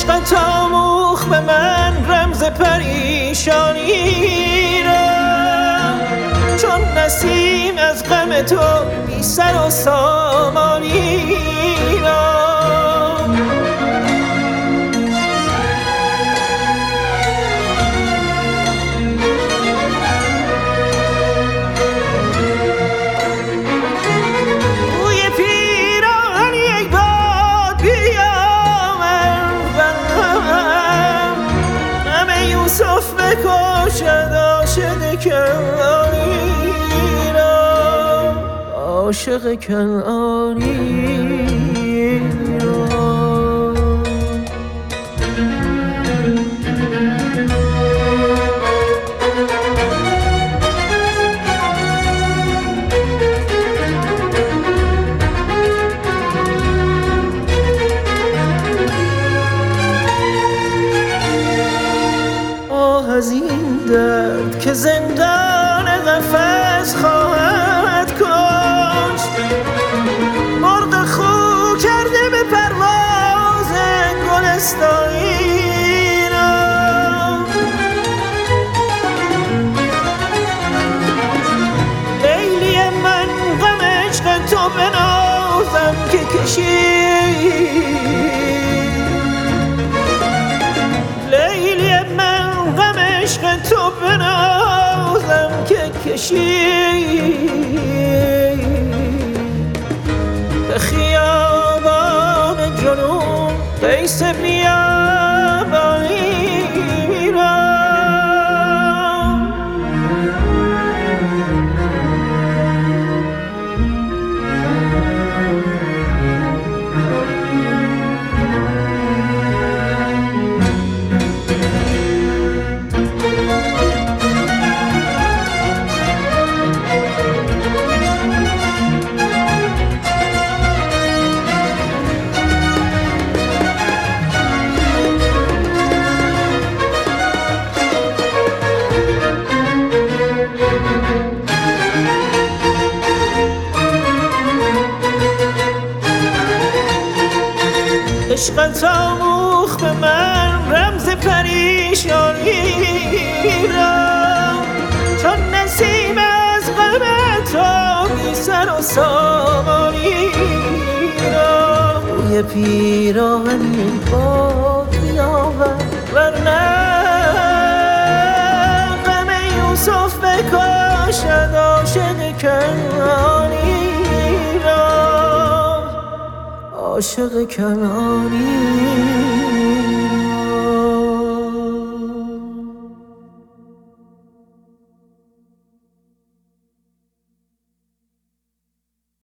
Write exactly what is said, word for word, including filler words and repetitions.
عشقت آموخ به من رمز پریشانی را، چون نسیم از غم تو بی سر و سامانی را. یوسف بکشد عاشق کنعانی را، عاشق کنعانی را. از این درد که زندان قفس خواهد کشت، مرغ خو کرده به پرواز گلستانی را. لیلی من غم عشق تو بنازم که کشید، لیلی من غم عشق تو بنازم که کشید. به خیابان جنون قیس بیابانی میرم. عشقت آموخ به من رمز پریشانی را، چون نسیم از غم تو بی سر و سامانی را. بوی پیراهنی باد بیاورد ورنه غم یوسف بکشد عاشق کنعانی را، عاشق کنعانی.